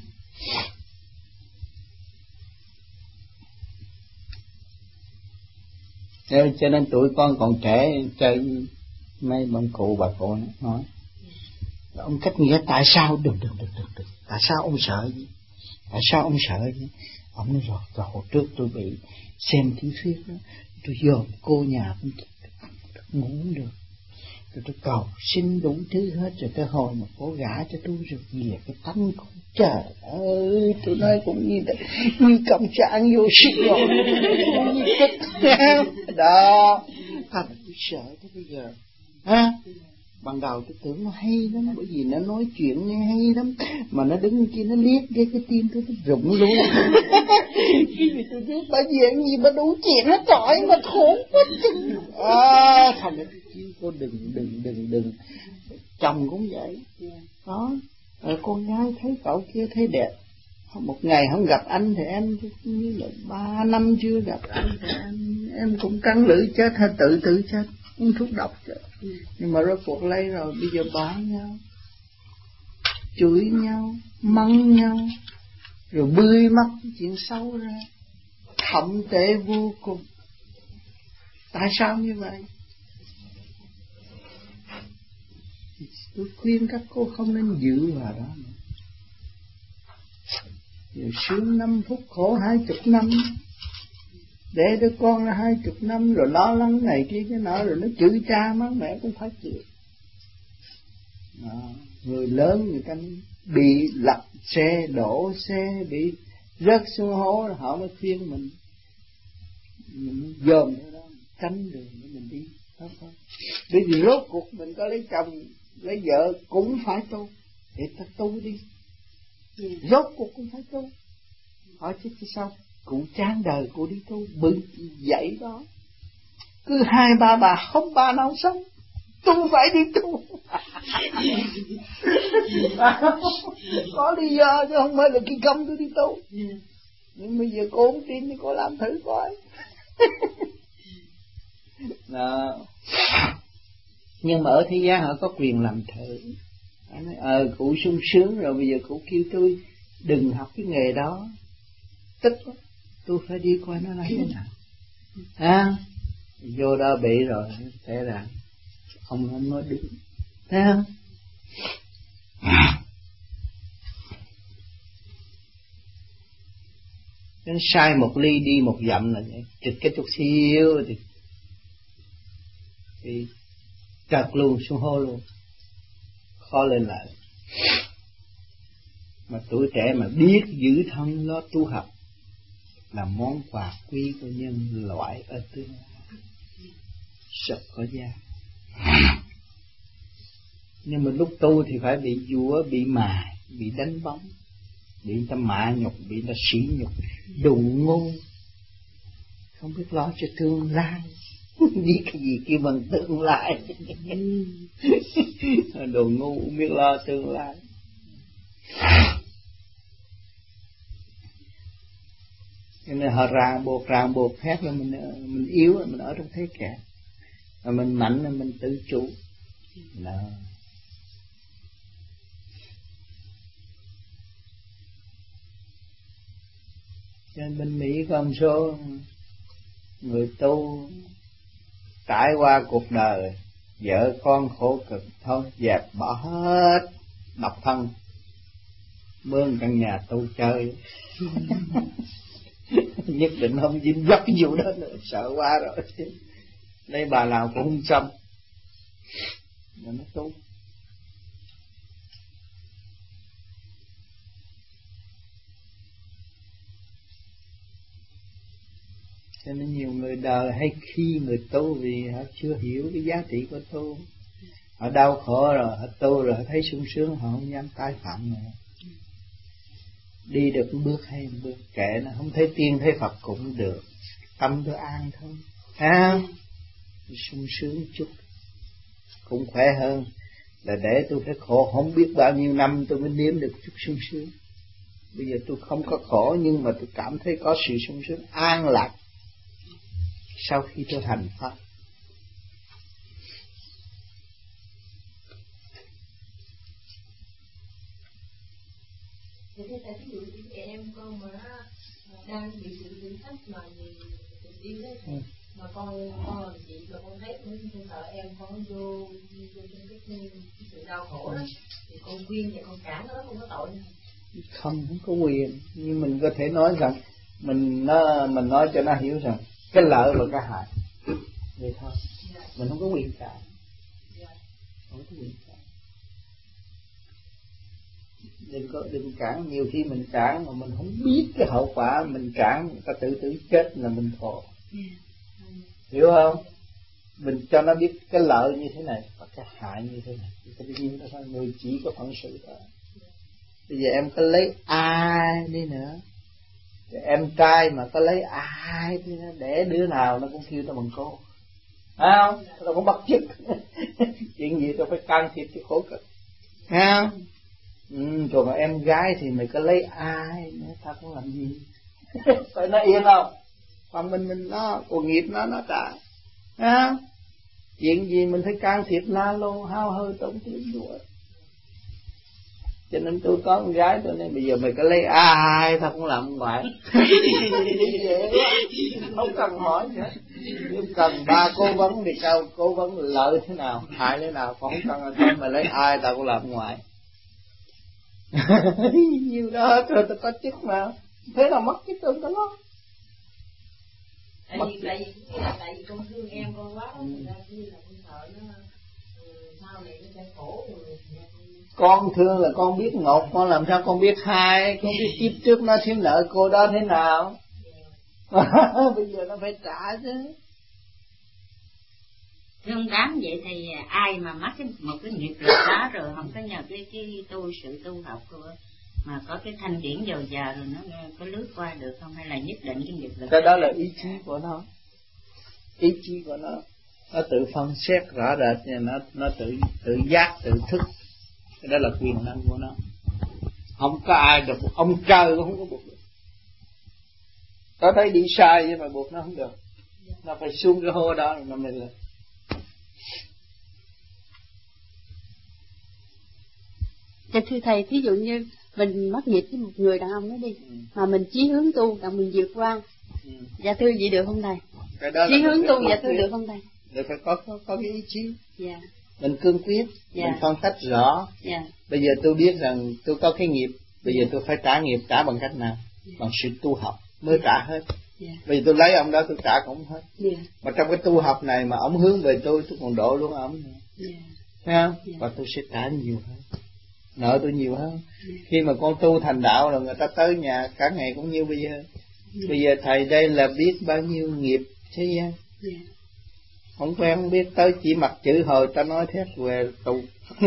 Cho nên tụi con còn trẻ chơi mấy bọn cụ bà cụ nói ông cách nghĩa tại sao đừng tại sao ông sợ gì, tại sao ông sợ gì? Ông nói rồi hồi trước tôi bị xem tiểu thuyết đó, tôi dòm cô nhà cũng ngủ không được, rồi tôi cầu xin đủ thứ hết, rồi tới hồi mà cô gả cho tôi rồi về cái tánh con trời ơi, tôi nói cũng như cộng sản vô sinh rồi như tích đó, thật tôi sợ tới bây giờ ha. Ban đầu tôi tưởng nó hay lắm, bởi vì nó nói chuyện nghe hay lắm, mà nó đứng kia nó liếc cái tim tôi rụng luôn. Khi tôi biết bà diện gì mà đủ chuyện nó trọi mà khổ quá chừng. Thành ra tôi kêu cô đừng. Chồng cũng vậy. Đó, con gái thấy cậu kia thấy đẹp. Một ngày không gặp anh thì em như là 3 năm chưa gặp anh thì em cũng cắn lưỡi chết hay tự chết, uống thuốc độc chết. Nhưng mà rốt cuộc lấy rồi bây giờ bỏ nhau, chửi nhau, mắng nhau, rồi bươi mắt chuyện xấu ra, thậm tệ vô cùng. Tại sao như vậy? Tôi khuyên các cô không nên dự vào đó. Rồi sướng 5 phút khổ 20 năm. Để đứa con là 20 năm rồi lo lắng này kia cái nọ, rồi nó chửi cha mắng mẹ cũng phải chịu. Người lớn người ta bị lật xe, đổ xe, bị rớt xuống hố, họ mới khuyên mình dòm ở đó, tránh đường để mình đi. Đó không? Bởi vì rốt cuộc mình có lấy chồng, lấy vợ cũng phải tu, để ta tu đi. Rốt cuộc cũng phải tu. Hỏi chứ sao? Cụ chán đời cụ đi tu, bự vậy đó. Cứ 2-3 bà không bà nào sống, tu phải đi tu. Có lý do chứ không phải là cái công tôi đi tu. Nhưng bây giờ cô không tin thì cô làm thử coi. Đó. Nhưng mà ở thế gian họ có quyền làm thử. Họ nói cụ sung sướng rồi, bây giờ cụ kêu tôi đừng học cái nghề đó. Tức quá, tôi phải đi coi nó là thế nào. Vô đó bị rồi, thế là không nói đúng. Thấy không? Nên sai một ly đi một dặm là vậy. Trịch cái chút xíu thì trật luôn xuống hố luôn, khó lên lại. Mà tuổi trẻ mà biết giữ thân lo tu học là món quà quý của nhân loại ở tương lai, sắp có giá. Nhưng mà lúc tu thì phải bị dũa, bị mài, bị đánh bóng, bị người ta mạ nhục, bị người ta sỉ nhục, đụng ngu, không biết lo cho tương lai. Biết cái gì kêu bằng tương lai. Đồ ngu không biết lo tương lai. Cho nên họ ràng buộc phép là mình yếu, mình ở trong thế kẻ, mà mình mạnh là mình tự chủ. Đó. Cho nên bên Mỹ có một số người tu trải qua cuộc đời, vợ con khổ cực, thôi dẹp bỏ hết, độc thân, mướn căn nhà tu chơi. Nhất định không dính dấp cái vụ đó nữa, sợ quá rồi. Lấy bà nào cũng không xong, rồi nó tu. Cho nên nhiều người đời hay khi người tu vì họ chưa hiểu cái giá trị của tu. Họ đau khổ rồi, họ tu rồi, họ thấy sung sướng, họ không dám tái phạm nữa. Đi được một bước hay một bước, kệ nó, không thấy tiên thấy Phật cũng được, tâm tôi an thôi. Sung sướng chút cũng khỏe hơn là để tôi phải khổ không biết bao nhiêu năm tôi mới nếm được chút sung sướng. Bây giờ tôi không có khổ nhưng mà tôi cảm thấy có sự sung sướng an lạc sau khi tôi hành Pháp. Thế tại ví dụ như em con mà đang bị sự kiểm soát mà tình yêu đấy, mà con là chị mà con thấy con sợ em con vô trong cái sự đau khổ đó, thì con khuyên và con cản nó không có tội nữa. Không có quyền, nhưng mình có thể nói rằng mình nói cho nó hiểu rằng cái lợi và cái hại vậy thôi. Mình không có quyền cản, không có quyền cản. Đừng cản, nhiều khi mình cản mà mình không biết cái hậu quả mình cản, người ta tự tử chết là mình khổ. Hiểu không? mình cho nó biết cái lợi như thế này và cái hại như thế này. Cái tự nhiên đó thôi, người chỉ có phận sự thôi. Bây giờ em có lấy ai đi nữa, em trai mà có lấy ai đi nữa, để đứa nào nó cũng kêu tao bằng cô, phải không? Tao cũng bắt chước. Chuyện gì tao phải can thiệp cho khổ cực, phải không? Còn mà em gái thì mày có lấy ai nữa tao cũng làm gì. Phải nó yên không? Còn mình nó, còn nghiệp nó trả, phải không? Chuyện gì mình phải can thiệp la lô hao hơi tổn tiếng đùa. Cho nên tôi có con gái tôi nên bây giờ mày có lấy ai tao cũng làm ngoại. Dễ quá, không cần hỏi nữa. Nếu cần ba cố vấn thì sao cố vấn lợi thế nào, hại thế nào, còn không cần là mày lấy ai tao cũng làm ngoại. Nhiều đó rồi tao có chức mà, thế nào mất cái tương tao lo. Tại vì con thương em con quá, thành ra như là con sợ nó sau này nó sẽ khổ rồi. Con thương là con biết một, con làm sao con biết hai, con biết kiếp trước nó thiếu nợ cô đó thế nào. Bây giờ nó phải trả chứ. Thưa ông Tám, vậy thì ai mà mắc một cái nghiệp lực đó rồi không có nhờ cái sự tu học của mà có cái thanh điển dồi dào rồi nó có lướt qua được không, hay là nhất định cái nghiệp lực? Cái đó là ý chí của nó, ý chí của nó tự phân xét rõ rệt, nó tự giác tự thức. Cái đó là quyền năng của nó, không có ai được, ông trời cũng không có buộc được. Có thấy đi sai nhưng mà buộc nó không được, nó phải xuống cái hố đó rồi nó mới lên. Dạ thưa thầy, thí dụ như mình mắc nghiệp với một người đàn ông đó đi, mà mình chí hướng tu là mình vượt qua, dạ thưa vậy được không thầy? Chí hướng tu dạ thưa được không thầy? Được, phải có cái ý chí. Dạ. Mình cương quyết, mình phân tách rõ. Dạ. Bây giờ tôi biết rằng tôi có cái nghiệp, bây giờ tôi phải trả nghiệp, trả bằng cách nào? Bằng sự tu học mới trả hết. Bây giờ tôi lấy ông đó tôi trả cũng hết. Mà trong cái tu học này mà ông hướng về tôi còn độ luôn ông. Thấy không? Và tôi sẽ trả nhiều hơn, nợ tôi nhiều hơn. Khi mà con tu thành đạo rồi người ta tới nhà cả ngày cũng như bây giờ. Bây giờ thầy đây là biết bao nhiêu nghiệp thế gian. Không quen không biết, tới chỉ mặc chữ hồi ta nói thét về tù.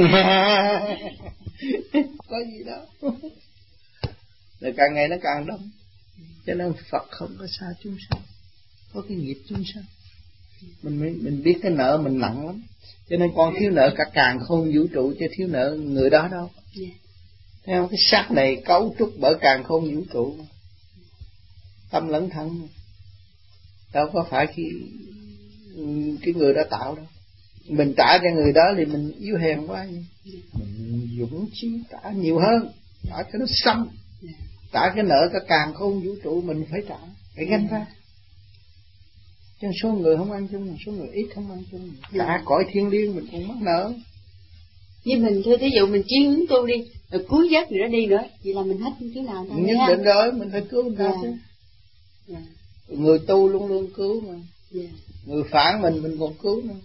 Có gì đó. Rồi càng ngày nó càng đông. Cho nên Phật không có xa chúng sanh, có cái nghiệp chúng sanh. Mình biết cái nợ mình nặng lắm. Cho nên con thiếu nợ cả càn khôn vũ trụ, chứ thiếu nợ người đó đâu. Thấy không? Cái xác này cấu trúc bởi càn khôn vũ trụ, tâm lẫn thân, đâu có phải cái người đó tạo đâu. Mình trả cho người đó thì mình yếu hèn quá, mình dũng chí trả nhiều hơn, trả cho nó xong, trả cái nợ cả càn khôn vũ trụ mình phải trả, phải gánh ra. Cho số người không ăn chung, số người ít không ăn chung, cả cõi thiên liêng mình cũng mắc nợ. Như mình thôi, thí dụ mình chí hướng tu đi, rồi cứu giấc người đó đi nữa, vậy là mình hết thứ nào ta? Nhất định rồi, mình phải cứu người ta chứ. Người tu luôn luôn cứu mà. Người phản mình còn cứu nữa.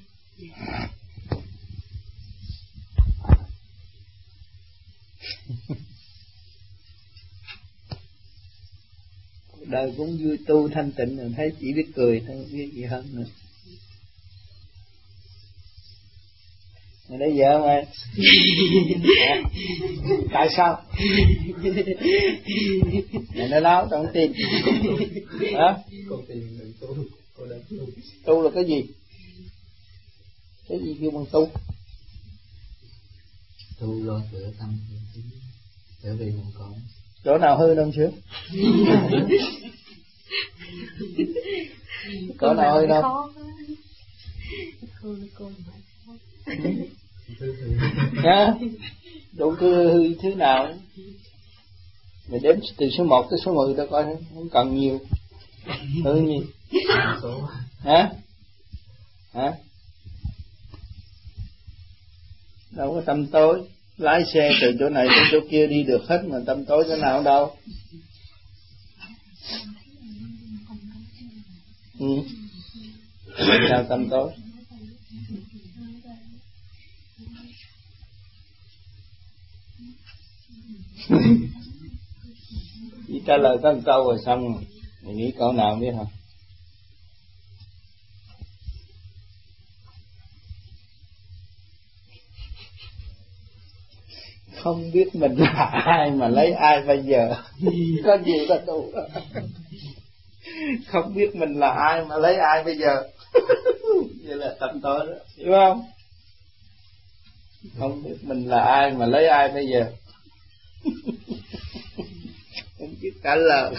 Đời cũng vui tu thanh tịnh rồi, thấy chỉ biết cười thôi, không biết gì hơn nữa. Mày lấy vợ mày. Tại sao? Mày nói láo tao không tin. Hả? Tu là cái gì? Cái gì kêu bằng tu? Tu lo sửa tâm trở về nguồn cội. Chỗ nào hư đông xíu? Chỗ nào hư đâu? Nhá, đủ thứ thứ nào? Mày đếm từ số 1 tới số 10 tao coi, không cần nhiều. Hư gì? Hả? Hả? Đâu có tâm tối. Lái xe từ chỗ này đến chỗ kia đi được hết mà tâm tối chỗ nào đâu. Sao tâm tối? Chỉ trả lời có một câu rồi xong rồi. Mày nghĩ câu nào biết không? không biết mình là ai mà lấy ai bây giờ. Có gì ta tu. Không biết mình là ai mà lấy ai bây giờ. Vậy là tâm tối đó, hiểu không? Không biết mình là ai mà lấy ai bây giờ. Không biết trả lời.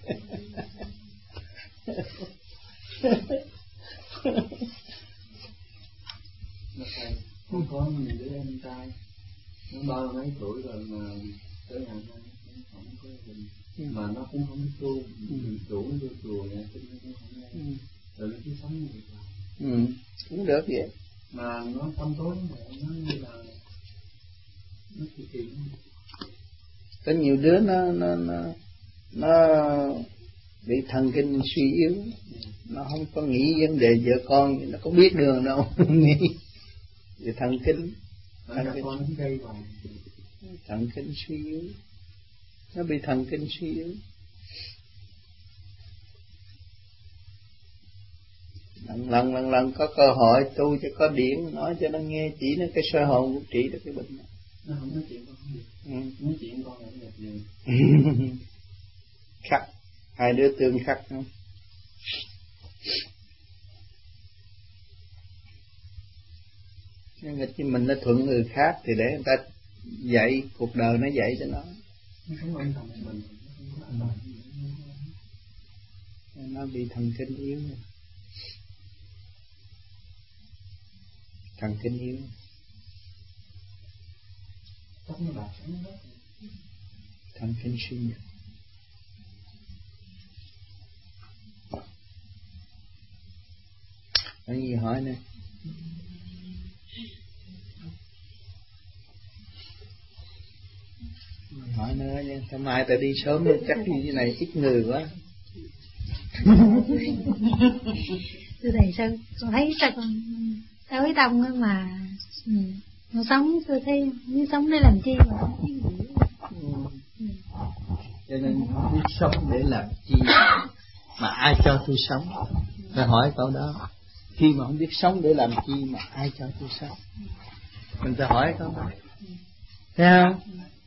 Không có mình đứa em trai nó bao mấy tuổi rồi mà tới ngày nay nó không có tình, mà nó cũng không biết tu, chủ nó vô chùa nhà tin nó cũng không nghe, rồi nó cứ sống như vậy. Cũng được vậy. Mà nó tâm tối mà nó như là nó kỳ. Có nhiều đứa nó bị thần kinh suy yếu, nó không có nghĩ vấn đề vợ con, nó có biết đường đâu. Nghĩ về thần kinh suy yếu, nó bị thần kinh suy yếu. Lần có cơ hội tu cho có điển, nói cho nó nghe, chỉ nó cái sơ hồn cũng trị được cái bệnh này. Nó không nói chuyện con không được. Nói chuyện con không được nhiều. Khắc, hai đứa tương khắc không? Nhưng nghịch với mình nó thuận người khác thì để người ta dạy, cuộc đời nó dạy cho nó. Nó không quan tâm mình, nó bị thần kinh yếu. Thần kinh yếu. Thần kinh suy nhược. Có gì hỏi nè. Hỏi nữa nha, hôm mai ta đi sớm chắc như thế này ít người quá. Thưa thầy, sao con thấy sao con tối tâm á mà con sống, tôi thấy nếu sống để làm chi mà không biết gì. Cho nên không biết sống để làm chi mà ai cho tôi sống. Phải hỏi câu đó. Khi mà không biết sống để làm chi mà ai cho tôi sống, mình phải hỏi câu đó. Thấy không?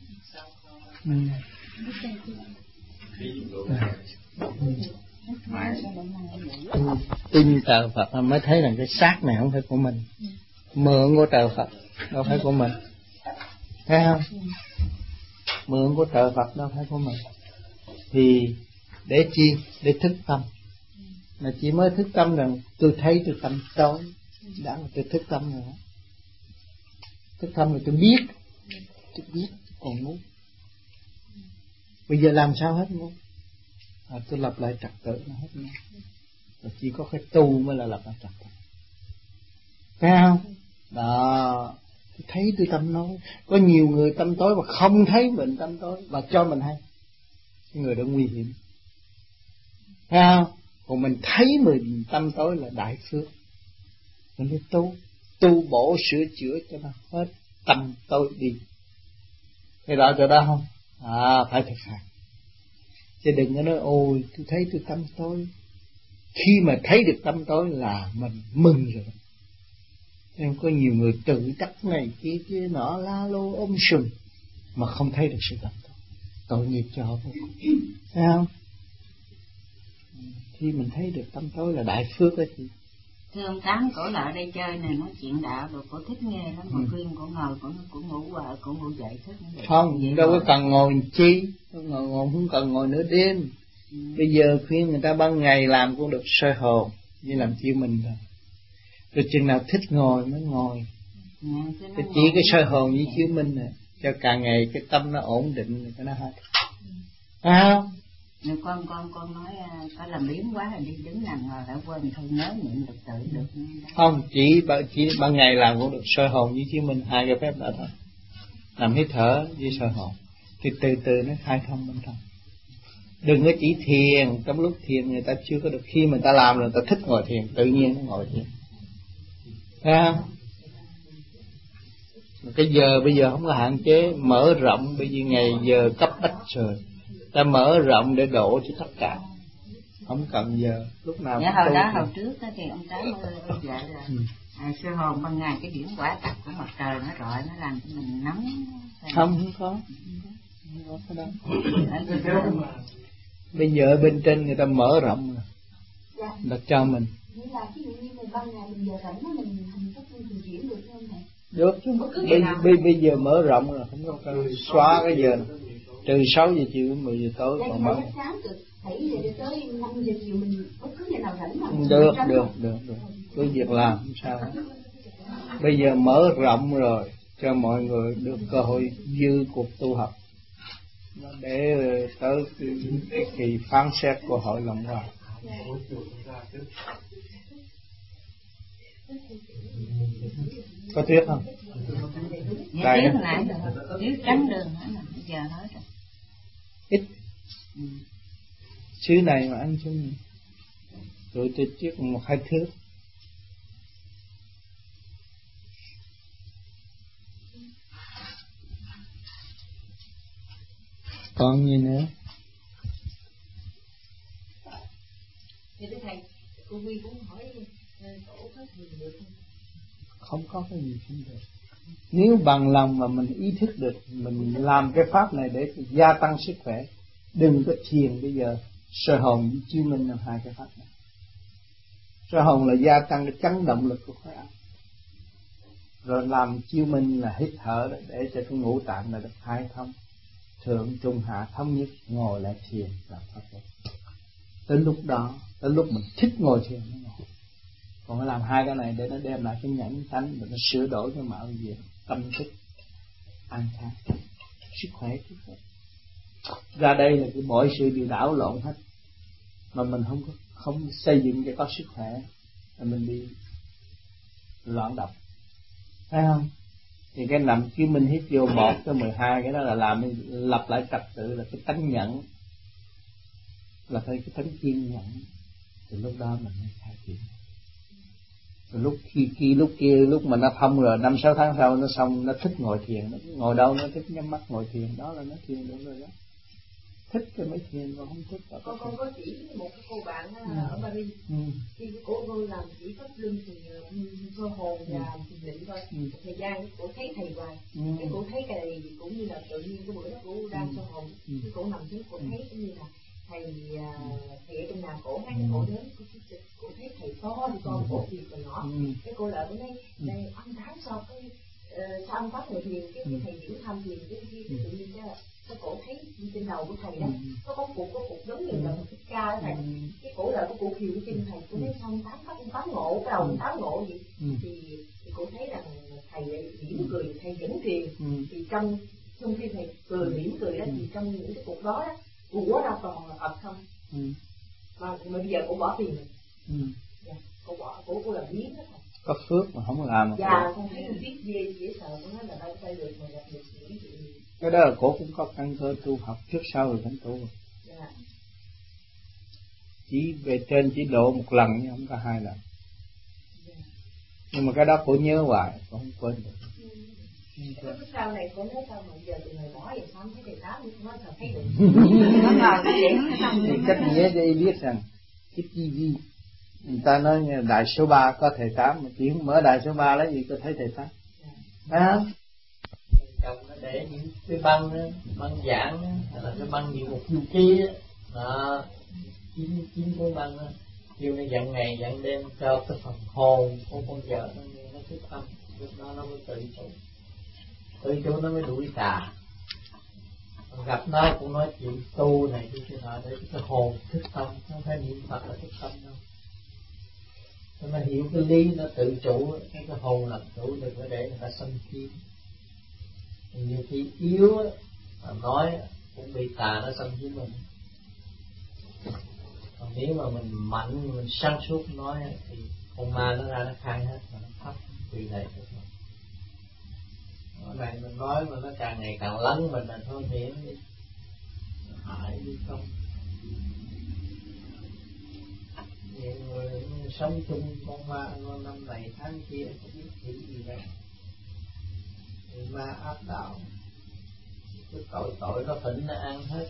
Tin trời Phật mới thấy rằng cái xác này không phải của mình, mượn của trời Phật đâu phải của mình. Thấy không? Mượn của trời Phật đâu phải của mình. Thì để chi? Để thức tâm. Mà chỉ mới thức tâm rằng tôi thấy tôi tâm tối, đã là tôi thức tâm rồi. Thức tâm rồi tôi biết, còn muốn. Bây giờ làm sao hết muốn? Tôi lập lại trật tự nó hết muốn. Và chỉ có cái tu mới là lập lại trật tự. Thấy không? Đó, tôi thấy tôi tâm tối. Có nhiều người tâm tối mà không thấy mình tâm tối và cho mình hay. Cái người đó nguy hiểm. Thấy không? Còn mình thấy mình tâm tối là đại phước. Mình phải tu bổ sửa chữa cho nó hết tâm tối đi. Thấy rõ chỗ đó không? Phải thực hành. Chứ đừng có nói ôi tôi thấy tôi tâm tối. Khi mà thấy được tâm tối là mình mừng rồi. Em có nhiều người tự đắc này kia nọ la lô sùm mà không thấy được sự tâm tối. Tội nghiệp cho họ. Thấy không? Khi mình thấy được tâm tối là đại phước đó chị. Thưa ông Tám, cổ lại đây chơi này nói chuyện đạo rồi cổ thích nghe lắm, mà khuyên cổ ngồi cổ ngủ hoài, cổ ngủ dậy thức. Không, đâu có cần ngồi chi, ngồi không cần ngồi nửa đêm. Bây giờ khuyên người ta ban ngày làm cũng được soi hồn, như làm chiêu mình thôi. Rồi chừng nào thích ngồi mới ngồi. Cái chỉ cái soi hồn với chiếu minh này, cho càng ngày cái tâm nó ổn định cho nó hết. Không? Nếu con nói có làm biếng quá rồi đi đứng nằm ngồi lại quên thôi, nhớ niệm được tự được. Không, chỉ ban ngày làm cũng được, soi hồn với chiếu minh, hai cái phép đó thôi. Làm hít thở với soi hồn thì từ từ nó khai thông bên trong. Đừng có chỉ thiền, trong lúc thiền người ta chưa có được, khi mà ta làm rồi ta thích ngồi thiền, tự nhiên nó ngồi thiền. Thấy không? Cái giờ bây giờ không có hạn chế, mở rộng, bây giờ ngày giờ cấp bách rồi, ta mở rộng để đổ cho tất cả, không cần giờ lúc nào. Dạ hồi đó hồi trước đó thì ông Tám ơi dạy là sơ hồn ban ngày cái điểm quả tập của mặt trời nó rọi nó làm cho mình nóng Không có cái đó. Bây giờ bên trên người ta mở rộng rồi, đặt cho mình. Nghĩa là ví dụ như mình ban ngày mình giờ rảnh mình thức mình chuyển được không thầy? Được chứ. Bây giờ mở rộng rồi, không có xóa cái giờ. Trừ 6 giờ chiều đến 10 giờ tối còn mở. Sáng từ 7 giờ tới 5 giờ chiều mình bất cứ ngày nào rảnh mà. Được. Cứ việc làm không sao hết. Bây giờ mở rộng rồi cho mọi người được cơ hội dư cuộc tu học. Để tới cái kỳ phán xét của hội lòng hòa. Có tuyết không? Dạ tuyết lại rồi, tuyết trắng đường nữa mà bây giờ hết rồi. Ít. Xứ này mà ăn chung tụi tôi chiếc 1-2 thước. Còn gì nữa? Thì thầy, cô Huy cũng hỏi tổ hết thường được không? Không có cái gì không được. Nếu bằng lòng mà mình ý thức được, mình làm cái pháp này để gia tăng sức khỏe. Đừng có thiền bây giờ soi hồn với chiếu minh là hai cái pháp này. Soi hồn là gia tăng cái chấn động lực của khối óc. Rồi làm chiếu minh là hít thở để cho cái ngũ tạng này được khai thông. Thượng trung hạ thống nhất, ngồi lại thiền làm pháp này. Tới lúc đó, tới lúc mình thích ngồi thiền mới ngồi. Còn phải làm hai cái này để nó đem lại cái nhẫn tánh, để nó sửa đổi cái mạo diện tâm thức an khang, sức khỏe. Ra đây là cái mọi sự đều đảo lộn hết, mà mình không xây dựng để có sức khỏe, là mình đi loạn động, thấy không? Thì cái nằm chiếu minh hít vô 1 tới 12 cái đó là làm lập lại trật tự, là cái tánh nhẫn, là cái tánh kiên nhẫn. Thì lúc đó mình mới khai triển. Rồi lúc mà nó thông rồi 5-6 tháng sau nó xong, nó thích ngồi thiền, nó ngồi đâu nó thích nhắm mắt ngồi thiền, đó là nó thiền được rồi đó. Thích cái mấy thiền mà không thích là con có chỉ một cái cô bạn ở Paris, khi cô tôi làm chỉ pháp luân thì soi hồn và thiền định thôi. Một thời gian cô thấy thầy hoài, cái cô thấy cái này cũng như là tự nhiên cái bữa đó cô đang soi hồn, cái cô nằm xuống cô thấy cũng như là thầy ở trong nhà cổ hát cái cổ đến, cô thấy thầy to thì con cổ thiệt còn nhỏ, cái cô lại mới nói đây ăn tháng sau cái sao ông phát người thiền cái thầy diễn tham thiền cái tự nhiên cái cổ thấy trên đầu của thầy đó có cục giống như là một cái ca đó thầy, cái cổ lại của cụ khiêu cái chân thầy, cô thấy xong tám ngộ cái đầu tám ngộ gì thì cô thấy rằng thầy mỉm cười, thầy vẫn thiền, thì trong khi thầy cười mỉm cười đó thì trong những cái cuộc đó của đâu còn là Phật không, mà bây giờ cô bỏ tiền rồi, cô bỏ cô làm biến đó thầy. Có phước mà không làm. Dạ, con thấy biết dễ sợ của nó là đâu tay được mà gặp được những chuyện gì. Cái đó là cổ cũng có căn cơ tu học trước sau rồi thánh tu. Dạ. Chỉ về trên chỉ độ một lần nhưng không có 2 lần. Dạ. Nhưng mà cái đó cổ nhớ hoài, cổ không quên được. Cái sau này cô nói sao mà giờ từ ngày bỏ vậy sao thấy thầy Tám không nói sao thấy được. Thì cách nghĩa đây biết rằng cái chi người ta nói đại số 3 có thầy Tám, mà chỉ không mở đại số 3 lấy gì có thấy thầy Tám. Phải không? Chồng nó để những cái băng giảng là cái băng nhiều một chu ký đó, 9 cuốn băng đó, kêu nó dặn ngày dặn đêm cho cái phần hồn của con vợ nó thức tâm, lúc đó nó mới tự chủ nó mới đuổi tà. Còn gặp nó cũng nói chuyện tu này kia nọ để cái hồn thức tâm, không phải niệm Phật là thức tâm đâu. Nó hiểu cái lý nó tự chủ, cái hồn làm chủ, đừng có để người ta xâm chiếm. Nhiều khi yếu mà nói cũng bị tà nó xâm chiếm mình. Còn nếu mà mình mạnh, mình sáng suốt nói thì con ma nó ra nó khai hết mà nó thấp vì này được rồi. Cái này mình nói mà nó càng ngày càng lấn mình là thôi miễn đi, hại đi không. Nhiều người sống chung con ma năm này tháng kia không biết nghĩ gì đâu. Thì ma áp đạo, cái tội nó phỉnh nó ăn hết.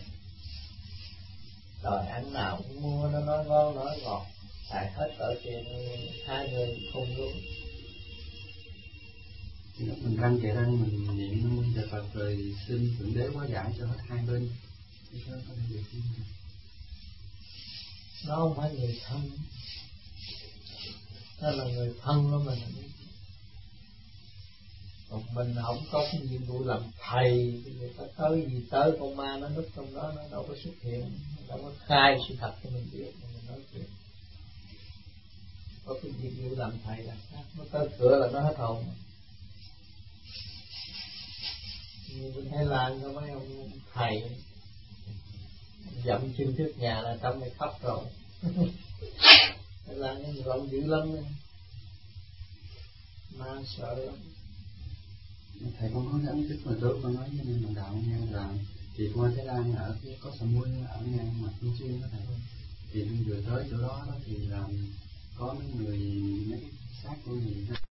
Rồi ăn nào cũng mua, nó nói ngon nói ngọt, xài hết cỡ tiền 2 người không đúng. Thì lúc mình răng chạy răng mình niệm Nam Mô Di Đà Phật rồi xin Thượng Đế hóa giải cho hết hai bên. Nó không phải người thân, đó là người thân của mình. Còn mình không có cái nhiệm vụ làm thầy, người ta tới gì tới, con ma nó núp trong đó, nó đâu có xuất hiện, nó đâu có khai sự thật cho mình biết mà mình nói chuyện. Có cái nhiệm vụ làm thầy là khác, nó tới cửa là nó hết hồn. Như bên Thái Lan có mấy ông thầy dậm chân trước nhà là trong này khóc rồi. Thái Lan nó người ông dữ lắm, ma sợ lắm. Thầy con có ấn thức mà tốt, con nói với bạn đạo nghe là thì qua Thái Lan ở có Samui ở ngang mặt Trung Xuyên đó thầy. Thì vừa tới chỗ đó thì là có mấy người mấy xác của người